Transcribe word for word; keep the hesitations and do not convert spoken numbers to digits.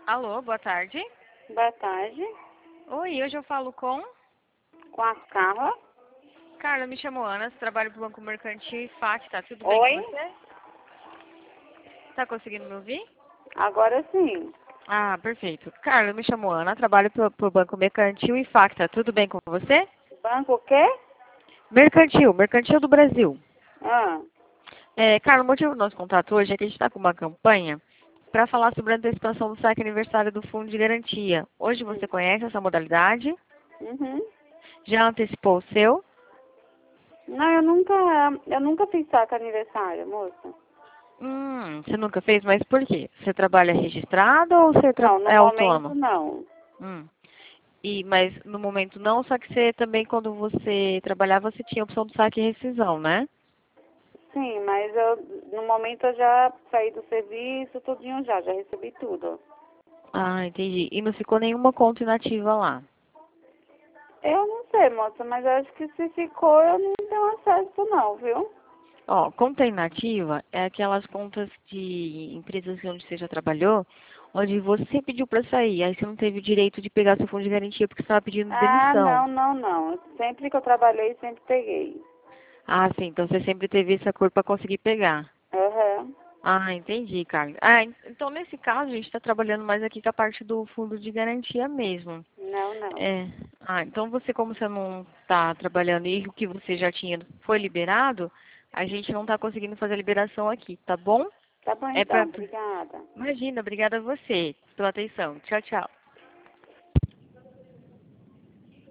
Alô, boa tarde. Boa tarde. Oi, hoje eu falo com... Com a Carla. Carla, me chamo Ana, trabalho pro Banco Mercantil e F A C, tá tudo bem Oi? com você? Tá conseguindo me ouvir? Agora sim. Ah, perfeito. Carla, me chamo Ana, trabalho pro, pro Banco Mercantil e F A C, tá tudo bem com você? Banco o quê? Mercantil, Mercantil do Brasil. Ah, É, Carla, o motivo do nosso contato hoje é que a gente está com uma campanha para falar sobre a antecipação do saque aniversário do Fundo de Garantia. Hoje você conhece essa modalidade? uhum. Já antecipou o seu? Não, eu nunca, eu nunca fiz saco aniversário, moça. Hum, você nunca fez, mas por quê? Você trabalha registrado ou você tra- Não, no é momento autônomo? não. Hum. E, mas no momento não, só que você também, quando você trabalhava, você tinha a opção do saque e rescisão, né? Sim, mas eu, no momento eu já saí do serviço, tudinho já, já recebi tudo. Ah, entendi. E não ficou nenhuma conta inativa lá? Eu não sei, moça, mas eu acho que se ficou eu não tenho acesso não, viu? Ó, conta inativa é aquelas contas de empresas onde você já trabalhou, onde você pediu para sair, aí você não teve o direito de pegar seu fundo de garantia porque você estava pedindo Ah, demissão. não, não, não. Sempre que eu trabalhei, sempre peguei. Ah, sim, então você sempre teve essa cor para conseguir pegar. Aham. Ah, entendi, Carlos. Ah, en- então nesse caso a gente está trabalhando mais aqui com a parte do fundo de garantia mesmo. Não, não. É. Ah, então você, como você não está trabalhando e o que você já tinha foi liberado, a gente não está conseguindo fazer a liberação aqui, tá bom? Tá bom É então, pra... obrigada. Imagina, obrigada a você pela atenção. Tchau, tchau.